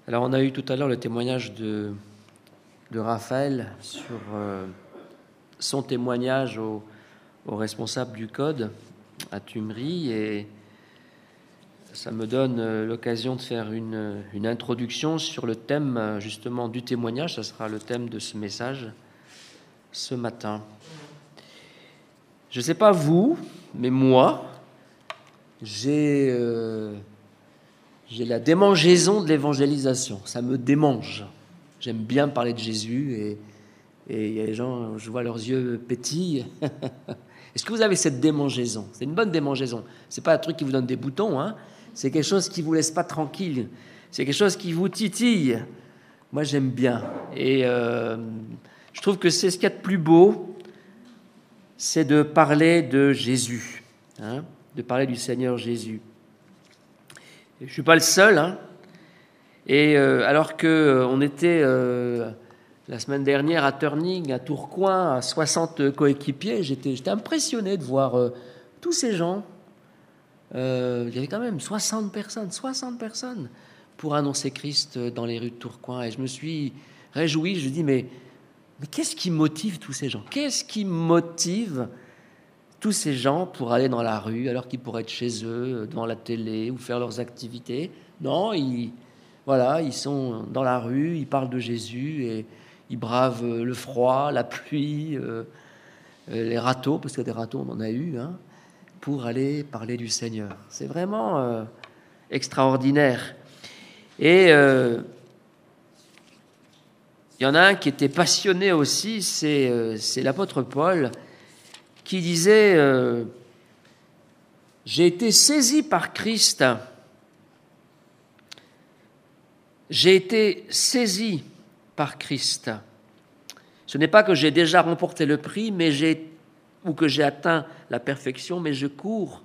Alors, on a eu tout à l'heure le témoignage de Raphaël sur son témoignage au responsable du code à Tumerie, et ça me donne l'occasion de faire une introduction sur le thème justement du témoignage. Ça sera le thème de ce message ce matin. Je ne sais pas vous, mais moi, j'ai la démangeaison de l'évangélisation. Ça me démange. J'aime bien parler de Jésus et il y a des gens, je vois leurs yeux pétillent. Est-ce que vous avez cette démangeaison? C'est une bonne démangeaison. C'est pas un truc qui vous donne des boutons, hein. C'est quelque chose qui vous laisse pas tranquille. C'est quelque chose qui vous titille. Moi, j'aime bien. Et je trouve que c'est ce qu'il y a de plus beau, c'est de parler de Jésus, hein, de parler du Seigneur Jésus. Je ne suis pas le seul, hein. Et alors qu'on était la semaine dernière à Turning, à Tourcoing, à 60 coéquipiers, j'étais impressionné de voir tous ces gens. Il y avait quand même 60 personnes pour annoncer Christ dans les rues de Tourcoing. Et je me suis réjoui, je me dis, mais qu'est-ce qui motive tous ces gens? Qu'est-ce qui motive tous ces gens pour aller dans la rue alors qu'ils pourraient être chez eux, devant la télé ou faire leurs activités? Non, ils sont dans la rue, ils parlent de Jésus et ils bravent le froid, la pluie, les râteaux, parce que des râteaux on en a eu, hein, pour aller parler du Seigneur. C'est vraiment extraordinaire. Et il y en a un qui était passionné aussi, c'est l'apôtre Paul, qui disait j'ai été saisi par Christ. J'ai été saisi par Christ. Ce n'est pas que j'ai déjà remporté le prix, ou que j'ai atteint la perfection, mais je cours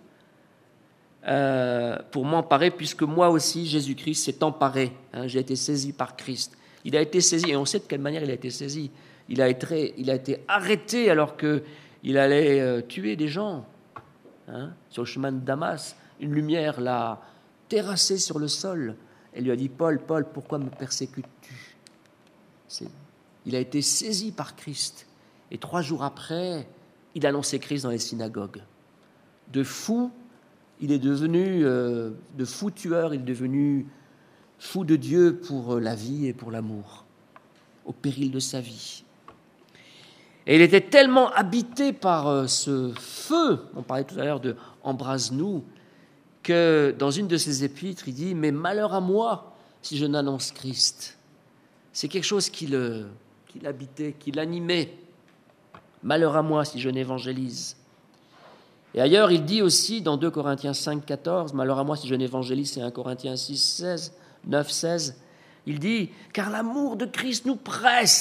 pour m'emparer, puisque moi aussi, Jésus-Christ s'est emparé. Hein, j'ai été saisi par Christ. Il a été saisi, et on sait de quelle manière il a été saisi. Il a été arrêté alors qu'il allait tuer des gens, hein, sur le chemin de Damas. Une lumière l'a terrassé sur le sol. Elle lui a dit, Paul, pourquoi me persécutes-tu? Il a été saisi par Christ. Et 3 jours après, il annonçait Christ dans les synagogues. De fou, il est devenu, de fou tueur, il est devenu fou de Dieu pour la vie et pour l'amour, au péril de sa vie. Et il était tellement habité par ce feu, on parlait tout à l'heure de « embrase-nous », que dans une de ses épîtres, il dit « Mais malheur à moi si je n'annonce Christ ». C'est quelque chose qui l'habitait, qui l'animait. « Malheur à moi si je n'évangélise ». Et ailleurs, il dit aussi dans 2 Corinthiens 5, 14, « Malheur à moi si je n'évangélise », c'est 1 Corinthiens 6, 16, 9, 16. Il dit « Car l'amour de Christ nous presse ».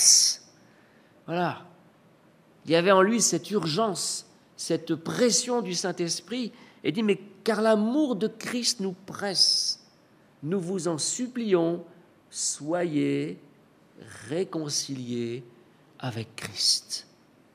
Voilà. Il y avait en lui cette urgence, cette pression du Saint-Esprit. Et dit, mais car l'amour de Christ nous presse, nous vous en supplions, soyez réconciliés avec Christ.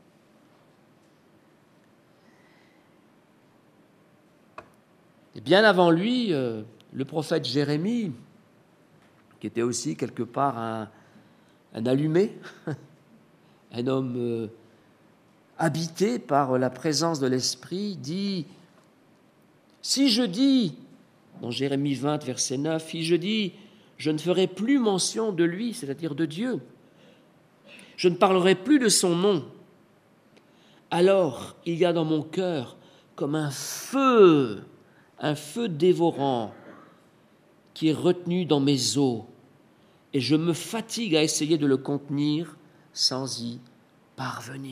Et bien avant lui, le prophète Jérémie, qui était aussi quelque part un allumé, un homme habité par la présence de l'Esprit, dit « Si je dis, dans Jérémie 20, verset 9, si je dis, je ne ferai plus mention de lui, c'est-à-dire de Dieu, je ne parlerai plus de son nom, alors il y a dans mon cœur comme un feu dévorant qui est retenu dans mes os, et je me fatigue à essayer de le contenir sans y parvenir. »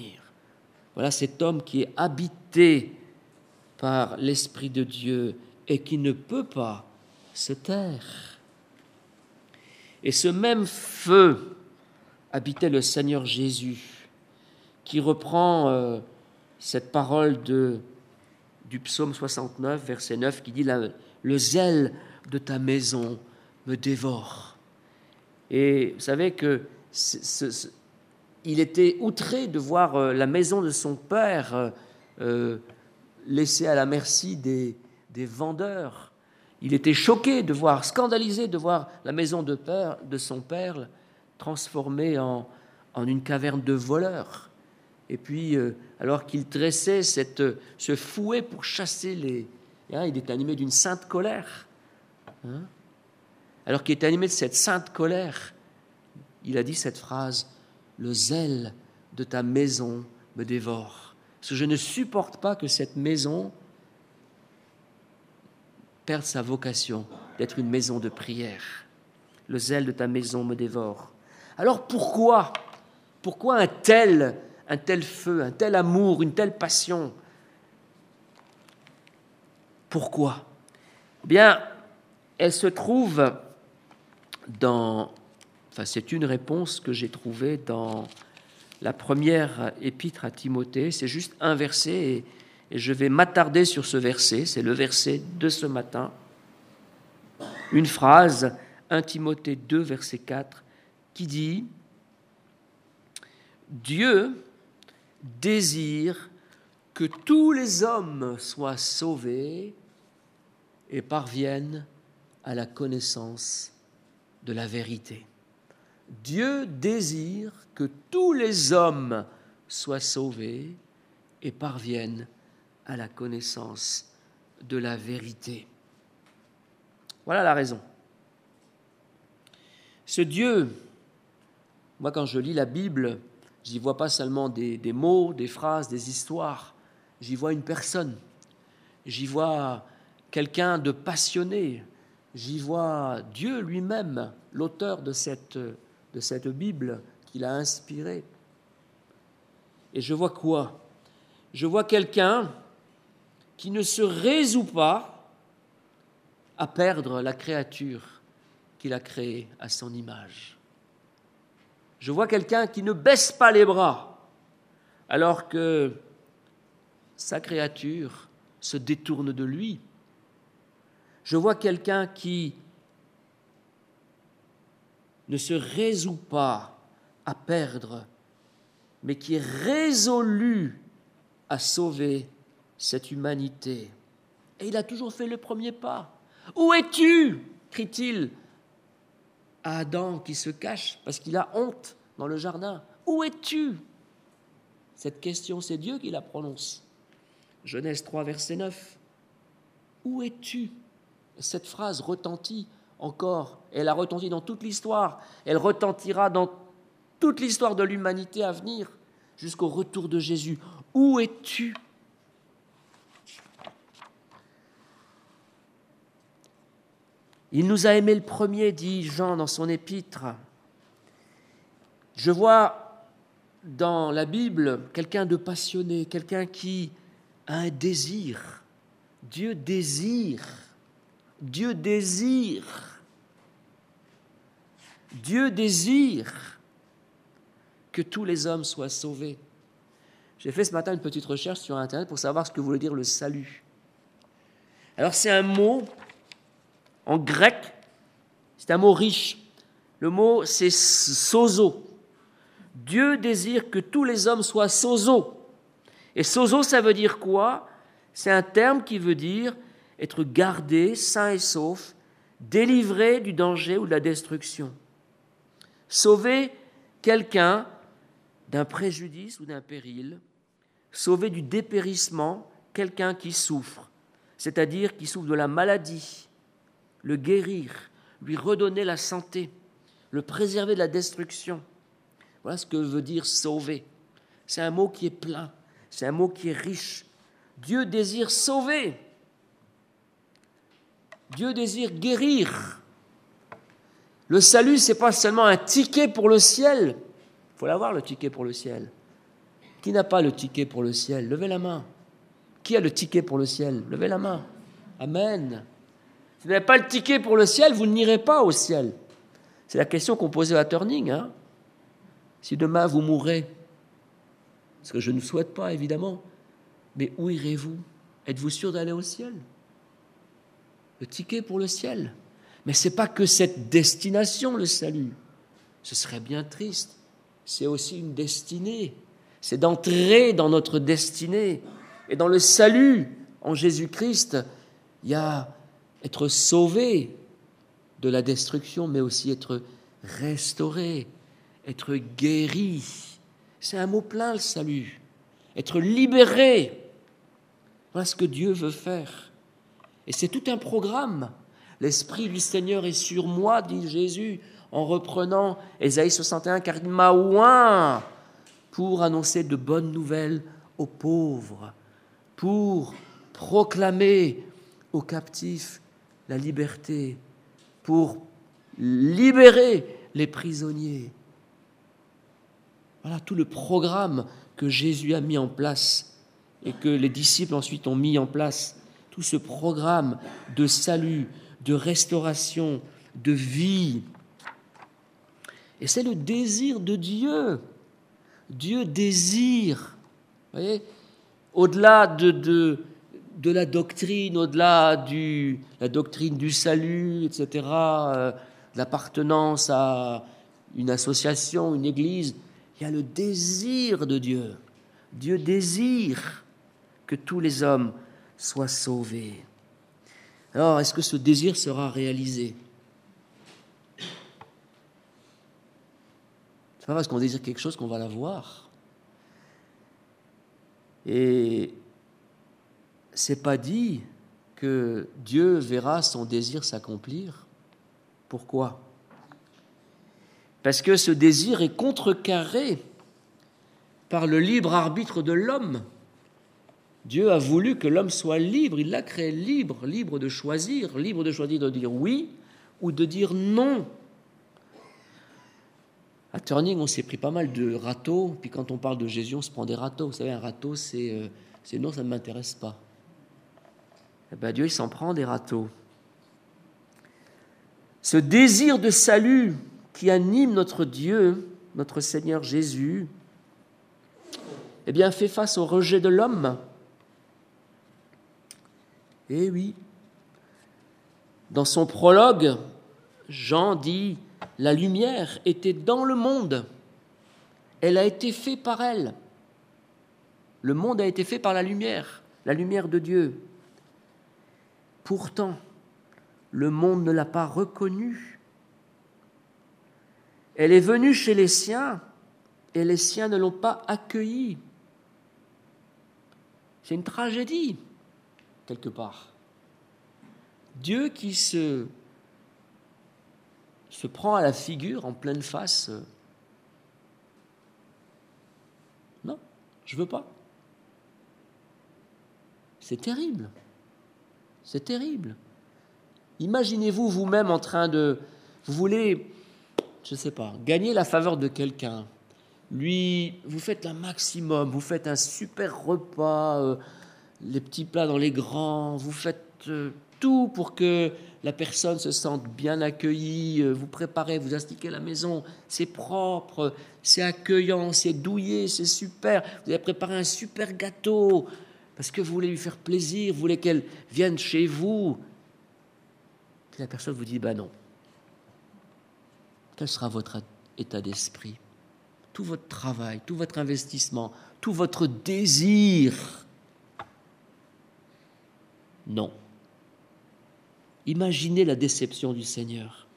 Voilà cet homme qui est habité par l'Esprit de Dieu et qui ne peut pas se taire. Et ce même feu habitait le Seigneur Jésus, qui reprend cette parole du psaume 69, verset 9, qui dit « Le zèle de ta maison me dévore ». Et vous savez que il était outré de voir la maison de son père laissée à la merci des vendeurs. Il était choqué de voir, scandalisé de voir la maison de son père transformée en une caverne de voleurs. Et puis, alors qu'il dressait ce fouet pour chasser il est animé d'une sainte colère. Alors qu'il est animé de cette sainte colère, il a dit cette phrase, « Le zèle de ta maison me dévore. » Parce que je ne supporte pas que cette maison perde sa vocation d'être une maison de prière. Le zèle de ta maison me dévore. Alors pourquoi un tel feu, un tel amour, une telle passion? Pourquoi? Eh bien, elle se trouve c'est une réponse que j'ai trouvée dans la première épître à Timothée. C'est juste un verset et je vais m'attarder sur ce verset. C'est le verset de ce matin. Une phrase, 1 Timothée 2, verset 4, qui dit « Dieu désire que tous les hommes soient sauvés et parviennent à la connaissance de la vérité. » Dieu désire que tous les hommes soient sauvés et parviennent à la connaissance de la vérité. Voilà la raison. Ce Dieu, moi quand je lis la Bible, je n'y vois pas seulement des mots, des phrases, des histoires, j'y vois une personne, j'y vois quelqu'un de passionné, j'y vois Dieu lui-même, l'auteur de cette Bible qu'il a inspirée. Et je vois quoi? Je vois quelqu'un qui ne se résout pas à perdre la créature qu'il a créée à son image. Je vois quelqu'un qui ne baisse pas les bras alors que sa créature se détourne de lui. Je vois quelqu'un qui ne se résout pas à perdre, mais qui est résolu à sauver cette humanité. Et il a toujours fait le premier pas. « Où es-tu » crie-t-il à Adam qui se cache parce qu'il a honte dans le jardin. « Où es-tu » Cette question, c'est Dieu qui la prononce. Genèse 3, verset 9. « Où es-tu » Cette phrase retentit encore. Elle a retenti dans toute l'histoire. Elle retentira dans toute l'histoire de l'humanité à venir jusqu'au retour de Jésus. « Où es-tu » Il nous a aimés le premier, dit Jean dans son épître. Je vois dans la Bible quelqu'un de passionné, quelqu'un qui a un désir. Dieu désire. Dieu désire. Dieu désire que tous les hommes soient sauvés. J'ai fait ce matin une petite recherche sur Internet pour savoir ce que voulait dire le salut. Alors c'est un mot en grec, c'est un mot riche. Le mot, c'est sozo. Dieu désire que tous les hommes soient sozo. Et sozo, ça veut dire quoi? C'est un terme qui veut dire être gardé, sain et sauf, délivré du danger ou de la destruction. Sauver quelqu'un d'un préjudice ou d'un péril, sauver du dépérissement quelqu'un qui souffre, c'est-à-dire qui souffre de la maladie, le guérir, lui redonner la santé, le préserver de la destruction. Voilà ce que veut dire sauver. C'est un mot qui est plein, c'est un mot qui est riche. Dieu désire sauver. Dieu désire guérir. Le salut, ce n'est pas seulement un ticket pour le ciel. Il faut l'avoir, le ticket pour le ciel. Qui n'a pas le ticket pour le ciel? Levez la main. Qui a le ticket pour le ciel? Levez la main. Amen. Si vous n'avez pas le ticket pour le ciel, vous n'irez pas au ciel. C'est la question qu'on posait à Turning. Si demain vous mourrez, ce que je ne souhaite pas évidemment, mais où irez-vous? Êtes-vous sûr d'aller au ciel? Le ticket pour le ciel. Mais ce n'est pas que cette destination, le salut. Ce serait bien triste. C'est aussi une destinée. C'est d'entrer dans notre destinée. Et dans le salut, en Jésus-Christ, il y a être sauvé de la destruction, mais aussi être restauré, être guéri. C'est un mot plein, le salut. Être libéré. Voilà ce que Dieu veut faire. Et c'est tout un programme. L'Esprit du Seigneur est sur moi, dit Jésus, en reprenant Ésaïe 61, car il m'a oint pour annoncer de bonnes nouvelles aux pauvres, pour proclamer aux captifs la liberté, pour libérer les prisonniers. Voilà tout le programme que Jésus a mis en place et que les disciples ensuite ont mis en place. Tout ce programme de salut, de restauration, de vie. Et c'est le désir de Dieu. Dieu désire. Vous voyez, au-delà de la doctrine, au-delà de la doctrine du salut, etc., l'appartenance à une association, une église, il y a le désir de Dieu. Dieu désire que tous les hommes soient sauvés. Alors, est-ce que ce désir sera réalisé? C'est pas parce qu'on désire quelque chose qu'on va l'avoir. Et c'est pas dit que Dieu verra son désir s'accomplir. Pourquoi? Parce que ce désir est contrecarré par le libre arbitre de l'homme. Dieu a voulu que l'homme soit libre, il l'a créé libre, libre de choisir de dire oui ou de dire non. À Turning, on s'est pris pas mal de râteaux, puis quand on parle de Jésus, on se prend des râteaux. Vous savez, un râteau, c'est non, ça ne m'intéresse pas. Eh bien, Dieu, il s'en prend des râteaux. Ce désir de salut qui anime notre Dieu, notre Seigneur Jésus, eh bien, fait face au rejet de l'homme. Eh oui. Dans son prologue, Jean dit « La lumière était dans le monde. Elle a été faite par elle. » Le monde a été fait par la lumière de Dieu. Pourtant, le monde ne l'a pas reconnue. Elle est venue chez les siens et les siens ne l'ont pas accueillie. C'est une tragédie, quelque part. Dieu qui se prend à la figure en pleine face. Non, je ne veux pas. C'est terrible. C'est terrible. Imaginez-vous vous-même en train de... Vous voulez, je ne sais pas, gagner la faveur de quelqu'un. Vous faites un maximum, vous faites un super repas, les petits plats dans les grands, vous faites tout pour que la personne se sente bien accueillie, vous préparez, vous astiquez la maison, c'est propre, c'est accueillant, c'est douillet, c'est super, vous avez préparé un super gâteau, parce que vous voulez lui faire plaisir, vous voulez qu'elle vienne chez vous. Puis la personne vous dit, non. Quel sera votre état d'esprit? Tout votre travail, tout votre investissement, tout votre désir? Non. Imaginez la déception du Seigneur.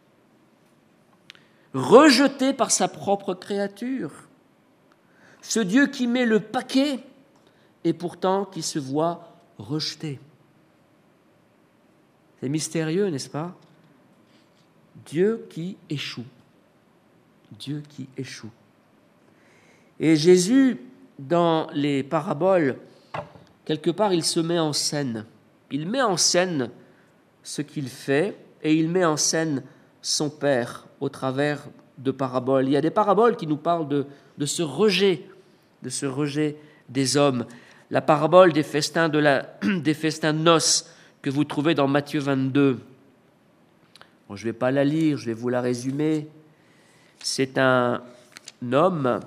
Rejeté par sa propre créature. Ce Dieu qui met le paquet et pourtant qui se voit rejeté. C'est mystérieux, n'est-ce pas? Dieu qui échoue. Dieu qui échoue. Et Jésus, dans les paraboles, quelque part, il se met en scène. Il met en scène ce qu'il fait et il met en scène son Père au travers de paraboles. Il y a des paraboles qui nous parlent de ce rejet des hommes. La parabole des festins de noces que vous trouvez dans Matthieu 22. Bon, je ne vais pas la lire, je vais vous la résumer. C'est un homme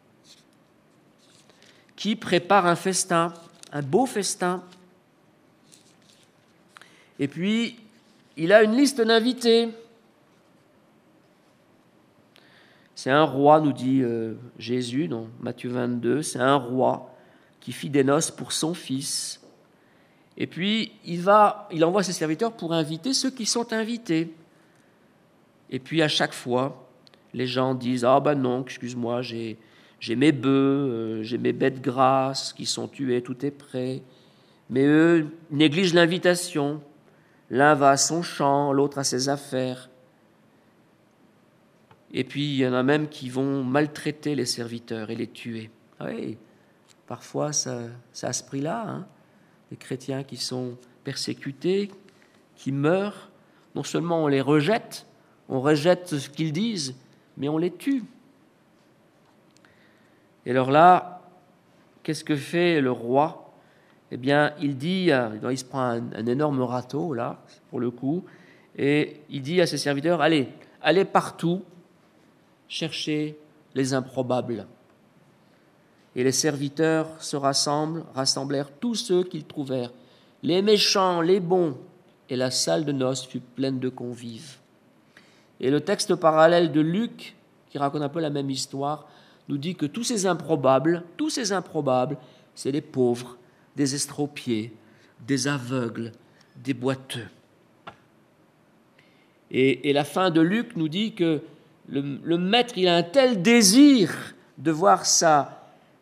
qui prépare un festin, un beau festin. Et puis, il a une liste d'invités. C'est un roi, nous dit Jésus dans Matthieu 22, c'est un roi qui fit des noces pour son fils. Et puis, il envoie ses serviteurs pour inviter ceux qui sont invités. Et puis, à chaque fois, les gens disent « Ah ben non, excuse-moi, j'ai mes bœufs, j'ai mes bêtes grasses qui sont tuées, tout est prêt. » Mais eux négligent l'invitation. L'un va à son champ, l'autre à ses affaires. Et puis, il y en a même qui vont maltraiter les serviteurs et les tuer. Oui, parfois, ça a ce prix-là. Hein. Les chrétiens qui sont persécutés, qui meurent, non seulement on les rejette, on rejette ce qu'ils disent, mais on les tue. Et alors là, qu'est-ce que fait le roi ? Eh bien, il se prend un énorme râteau, là, pour le coup, et il dit à ses serviteurs, allez partout, chercher les improbables. Et les serviteurs se rassemblèrent tous ceux qu'ils trouvèrent, les méchants, les bons, et la salle de noces fut pleine de convives. Et le texte parallèle de Luc, qui raconte un peu la même histoire, nous dit que tous ces improbables, c'est des pauvres, des estropiés, des aveugles, des boiteux. Et la fin de Luc nous dit que le maître, il a un tel désir de voir sa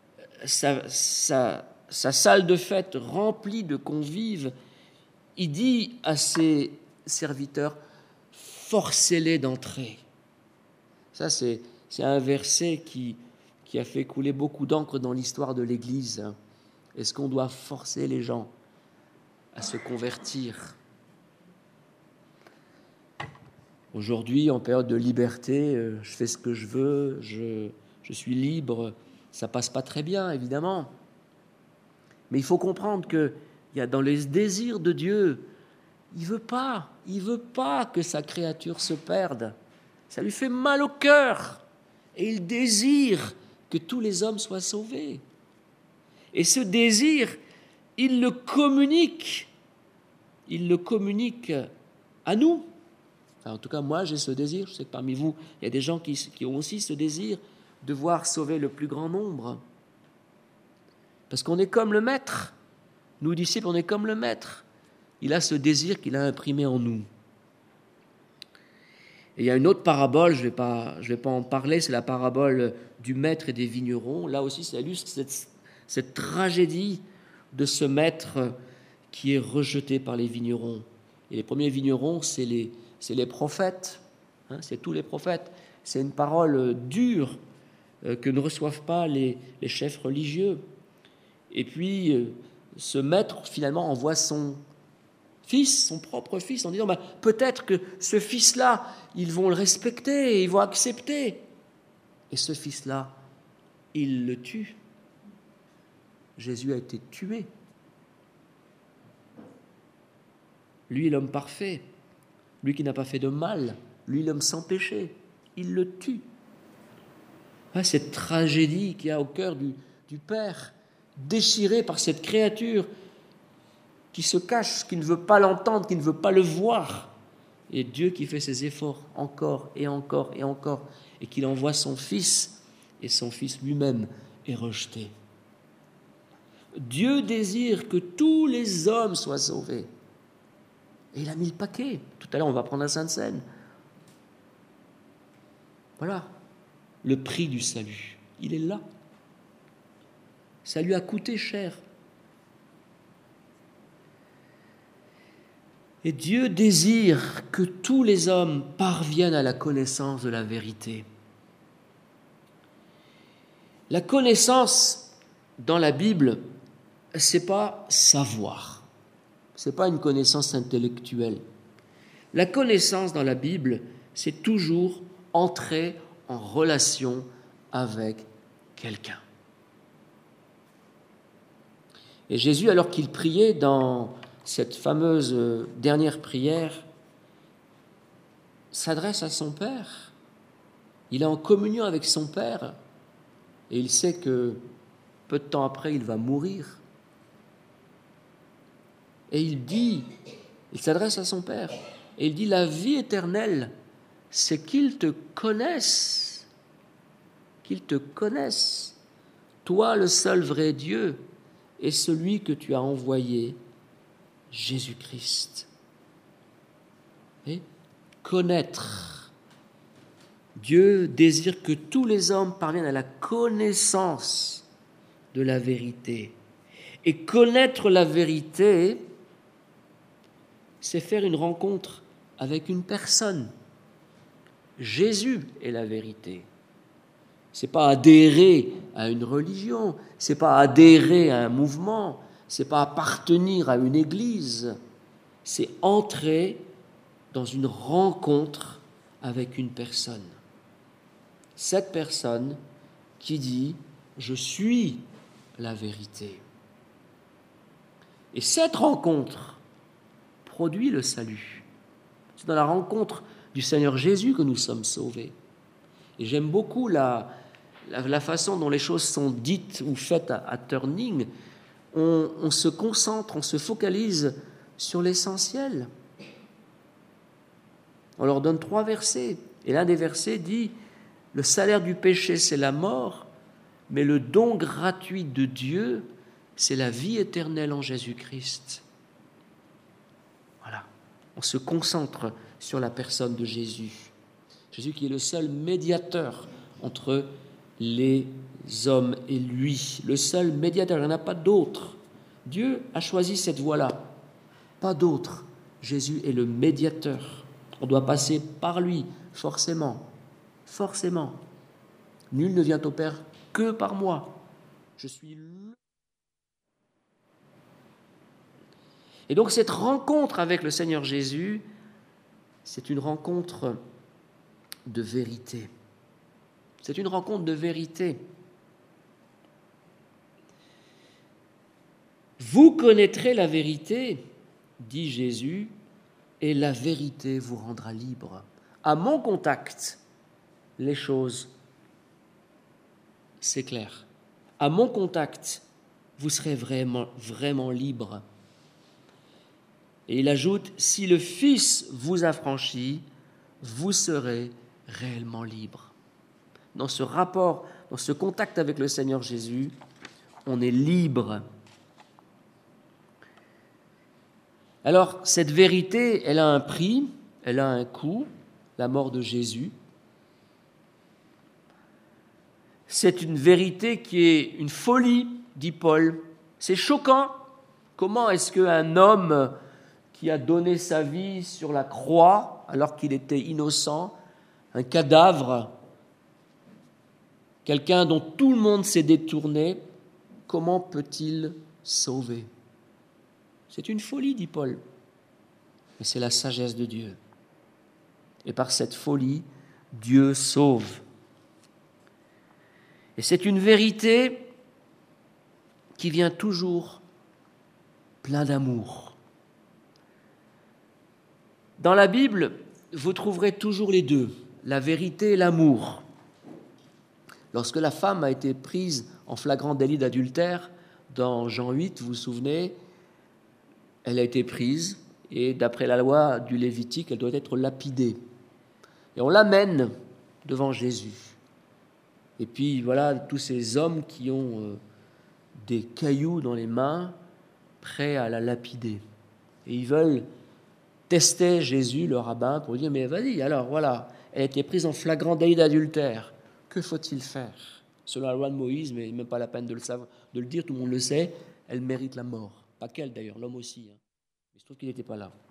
salle de fête remplie de convives, il dit à ses serviteurs, forcez-les d'entrer. Ça, c'est un verset qui a fait couler beaucoup d'encre dans l'histoire de l'Église. Est-ce qu'on doit forcer les gens à se convertir ? Aujourd'hui, en période de liberté, je fais ce que je veux, je suis libre. Ça passe pas très bien, évidemment. Mais il faut comprendre qu'il y a dans les désirs de Dieu, il veut pas que sa créature se perde. Ça lui fait mal au cœur. Et il désire que tous les hommes soient sauvés. Et ce désir, il le communique à nous. Enfin, en tout cas, moi, j'ai ce désir. Je sais que parmi vous, il y a des gens qui ont aussi ce désir de voir sauver le plus grand nombre. Parce qu'on est comme le Maître. Nous, disciples, on est comme le Maître. Il a ce désir qu'il a imprimé en nous. Et il y a une autre parabole, je vais pas en parler, c'est la parabole du maître et des vignerons. Là aussi, ça illustre cette tragédie de ce maître qui est rejeté par les vignerons. Et les premiers vignerons, c'est les prophètes, hein, c'est tous les prophètes. C'est une parole dure que ne reçoivent pas les chefs religieux. Et puis, ce maître, finalement, envoie son propre fils, en disant peut-être que ce fils-là, ils vont le respecter et ils vont accepter. Et ce fils-là, il le tue. Jésus a été tué. Lui, l'homme parfait, lui qui n'a pas fait de mal, lui, l'homme sans péché, il le tue. Cette tragédie qu'il y a au cœur du Père, déchiré par cette créature qui se cache, qui ne veut pas l'entendre, qui ne veut pas le voir. Et Dieu qui fait ses efforts encore et encore et encore, et qu'il envoie son Fils, et son Fils lui-même est rejeté. Dieu désire que tous les hommes soient sauvés. Et il a mis le paquet. Tout à l'heure, on va prendre la Sainte Seine. Voilà, le prix du salut. Il est là. Ça lui a coûté cher. Et Dieu désire que tous les hommes parviennent à la connaissance de la vérité. La connaissance dans la Bible, c'est pas savoir. C'est pas une connaissance intellectuelle. La connaissance dans la Bible, c'est toujours entrer en relation avec quelqu'un. Et Jésus, alors qu'il priait dans cette fameuse dernière prière, s'adresse à son Père. Il est en communion avec son Père et il sait que peu de temps après, il va mourir. Et il s'adresse à son Père et il dit, la vie éternelle, c'est qu'ils te connaissent, toi le seul vrai Dieu et celui que tu as envoyé, Jésus-Christ. Et connaître. Dieu désire que tous les hommes parviennent à la connaissance de la vérité. Et connaître la vérité, c'est faire une rencontre avec une personne. Jésus est la vérité. Ce n'est pas adhérer à une religion, ce n'est pas adhérer à un mouvement, ce n'est pas appartenir à une église, c'est entrer dans une rencontre avec une personne. Cette personne qui dit « Je suis la vérité ». Et cette rencontre produit le salut. C'est dans la rencontre du Seigneur Jésus que nous sommes sauvés. Et j'aime beaucoup la façon dont les choses sont dites ou faites à Turning. On se concentre, on se focalise sur l'essentiel. On leur donne 3 versets. Et l'un des versets dit « Le salaire du péché, c'est la mort, mais le don gratuit de Dieu, c'est la vie éternelle en Jésus-Christ. » Voilà. On se concentre sur la personne de Jésus. Jésus qui est le seul médiateur entre les hommes et lui. Le seul médiateur, il n'y en a pas d'autre. Dieu a choisi cette voie-là. Pas d'autre. Jésus est le médiateur. On doit passer par lui, forcément. Forcément. Nul ne vient au Père que par moi. Je suis le... Et donc cette rencontre avec le Seigneur Jésus, c'est une rencontre de vérité. C'est une rencontre de vérité. Vous connaîtrez la vérité, dit Jésus, et la vérité vous rendra libre. À mon contact, les choses s'éclairent. À mon contact, vous serez vraiment libre. Et il ajoute, si le Fils vous affranchit, vous serez réellement libre. Dans ce rapport, dans ce contact avec le Seigneur Jésus, on est libre. Alors, cette vérité, elle a un prix, elle a un coût, la mort de Jésus. C'est une vérité qui est une folie, dit Paul. C'est choquant. Comment est-ce qu'un homme qui a donné sa vie sur la croix, alors qu'il était innocent, un cadavre, quelqu'un dont tout le monde s'est détourné, comment peut-il sauver ? C'est une folie, dit Paul, mais c'est la sagesse de Dieu. Et par cette folie, Dieu sauve. Et c'est une vérité qui vient toujours plein d'amour. Dans la Bible, vous trouverez toujours les deux, la vérité et l'amour. Lorsque la femme a été prise en flagrant délit d'adultère, dans Jean 8, vous vous souvenez, elle a été prise et d'après la loi du Lévitique, elle doit être lapidée. Et on l'amène devant Jésus. Et puis voilà tous ces hommes qui ont des cailloux dans les mains, prêts à la lapider. Et ils veulent tester Jésus, le rabbin, pour dire, mais vas-y, alors voilà, elle a été prise en flagrant délit d'adultère. Que faut-il faire ? Selon la loi de Moïse, mais même pas la peine de le savoir, de le dire, tout le monde le sait, elle mérite la mort. Pas qu'elle d'ailleurs, l'homme aussi. Mais je trouve qu'il n'était pas là.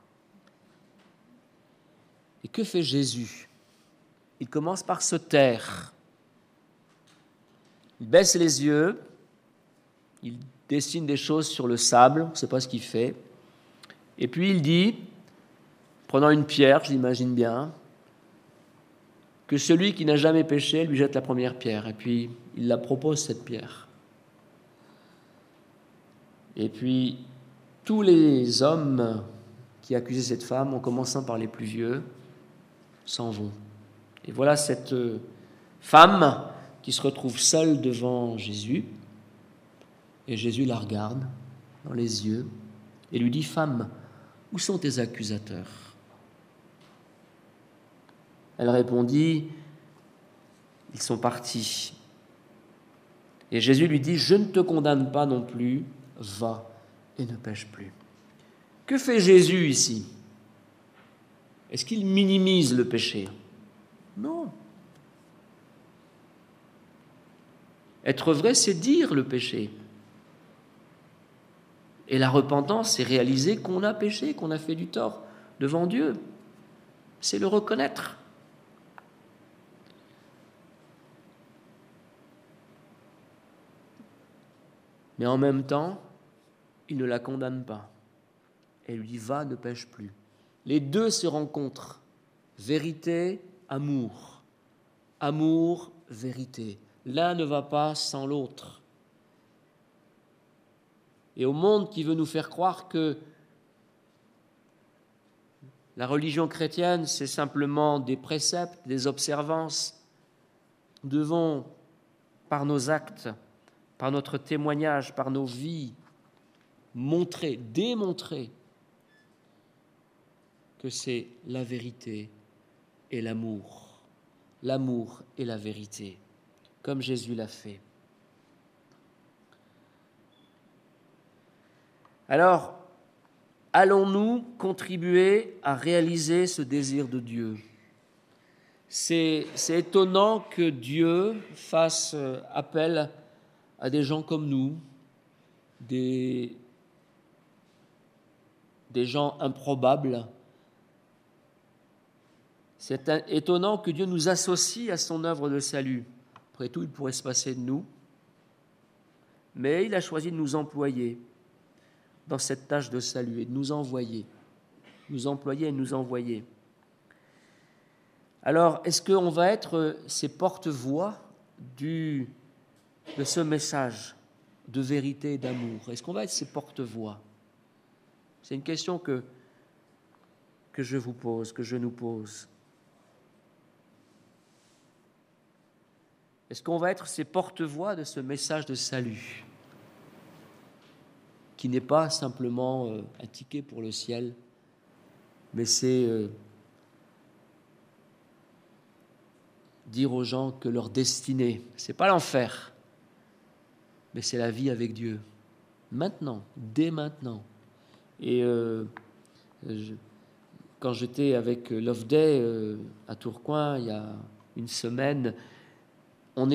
Et que fait Jésus ? Il commence par se taire. Il baisse les yeux, il dessine des choses sur le sable, on ne sait pas ce qu'il fait. Et puis il dit, prenant une pierre, je l'imagine bien, que celui qui n'a jamais péché lui jette la première pierre. Et puis il la propose, cette pierre. Et puis tous les hommes qui accusaient cette femme, en commençant par les plus vieux, s'en vont. Et voilà cette femme qui se retrouve seule devant Jésus. Et Jésus la regarde dans les yeux et lui dit, « Femme, où sont tes accusateurs ?» Elle répondit, « Ils sont partis. » Et Jésus lui dit, « Je ne te condamne pas non plus, va et ne pêche plus. » Que fait Jésus ici? Est-ce qu'il minimise le péché? Non. Être vrai, c'est dire le péché. Et la repentance, c'est réaliser qu'on a péché, qu'on a fait du tort devant Dieu. C'est le reconnaître. Mais en même temps, il ne la condamne pas. Elle lui dit, va, ne pêche plus. Les deux se rencontrent. Vérité, amour. Amour, vérité. L'un ne va pas sans l'autre. Et au monde qui veut nous faire croire que la religion chrétienne, c'est simplement des préceptes, des observances, nous devons, par nos actes, par notre témoignage, par nos vies, montrer, démontrer que c'est la vérité et l'amour et la vérité, comme Jésus l'a fait. Alors, allons-nous contribuer à réaliser ce désir de Dieu? C'est étonnant que Dieu fasse appel à des gens comme nous, des gens improbables. C'est étonnant que Dieu nous associe à son œuvre de salut. Après tout, il pourrait se passer de nous, mais il a choisi de nous employer dans cette tâche de salut et de nous envoyer, nous employer et nous envoyer. Alors, est-ce qu'on va être ces porte-voix de ce message de vérité et d'amour? Est-ce qu'on va être ces porte-voix? C'est une question que je vous pose, que je nous pose. Est-ce qu'on va être ces porte-voix de ce message de salut qui n'est pas simplement un ticket pour le ciel, mais c'est dire aux gens que leur destinée, c'est pas l'enfer, mais c'est la vie avec Dieu, maintenant, dès maintenant. Et quand j'étais avec Love Day à Tourcoing il y a une semaine, on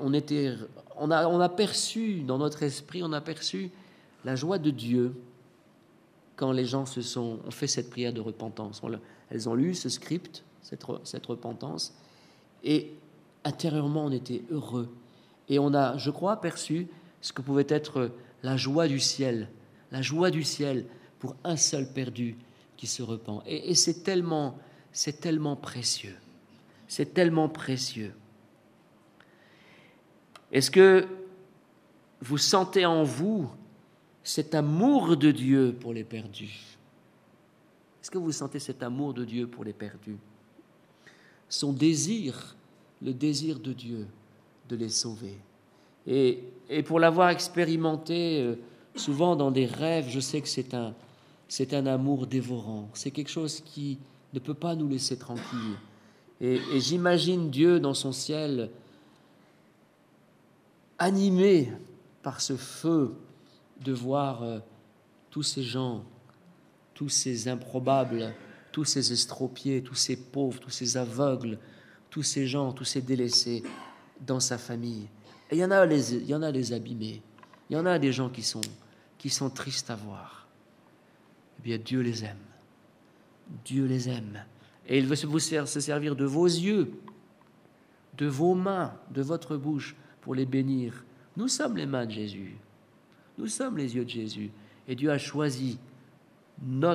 a perçu dans notre esprit, on a perçu la joie de Dieu quand les gens ont fait cette prière de repentance. Elles ont lu ce script, cette repentance, et intérieurement on était heureux. Et on a, je crois, perçu ce que pouvait être la joie du ciel pour un seul perdu qui se repent. Et c'est tellement précieux. C'est tellement précieux. Est-ce que vous sentez en vous cet amour de Dieu pour les perdus? Est-ce que vous sentez cet amour de Dieu pour les perdus? Son désir, le désir de Dieu de les sauver. Et pour l'avoir expérimenté souvent dans des rêves, je sais que c'est un amour dévorant. C'est quelque chose qui ne peut pas nous laisser tranquilles. Et j'imagine Dieu dans son ciel animé par ce feu de voir tous ces gens, tous ces improbables, tous ces estropiés, tous ces pauvres, tous ces aveugles, tous ces gens, tous ces délaissés dans sa famille. Et il y en a les abîmés, il y en a des gens qui sont tristes à voir. Eh bien, Dieu les aime. Dieu les aime. Et il veut se servir de vos yeux, de vos mains, de votre bouche pour les bénir. Nous sommes les mains de Jésus. Nous sommes les yeux de Jésus. Et Dieu a choisi nos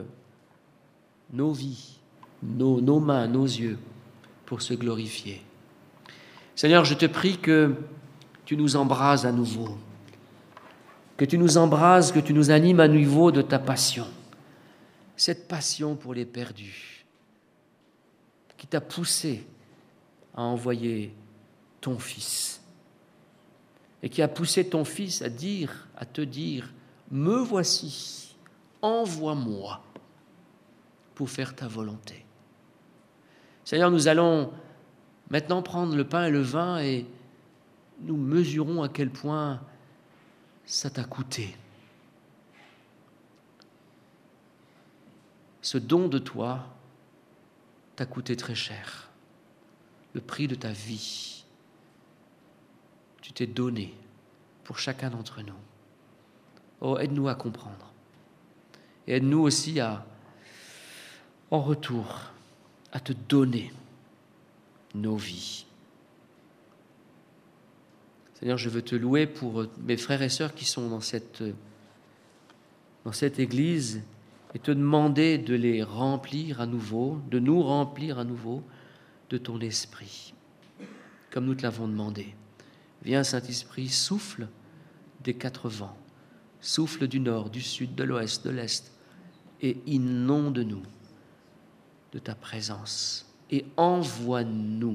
vies, nos mains, nos yeux pour se glorifier. Seigneur, je te prie que tu nous embrases à nouveau, que tu nous embrases, que tu nous animes à nouveau de ta passion, cette passion pour les perdus qui t'a poussé à envoyer ton Fils et qui a poussé ton Fils à te dire, me voici, envoie-moi pour faire ta volonté. Seigneur, nous allons maintenant prendre le pain et le vin et nous mesurons à quel point ça t'a coûté. Ce don de toi t'a coûté très cher. Le prix de ta vie. Tu t'es donné pour chacun d'entre nous. Oh, aide-nous à comprendre. Et aide-nous aussi en retour, à te donner nos vies. Seigneur, je veux te louer pour mes frères et sœurs qui sont dans cette église et te demander de les remplir à nouveau, de nous remplir à nouveau de ton esprit, comme nous te l'avons demandé. Viens, Saint-Esprit, souffle des quatre vents, souffle du nord, du sud, de l'ouest, de l'est, et inonde-nous de ta présence et envoie-nous,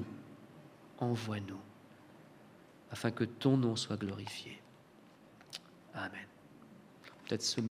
afin que ton nom soit glorifié. Amen. Peut-être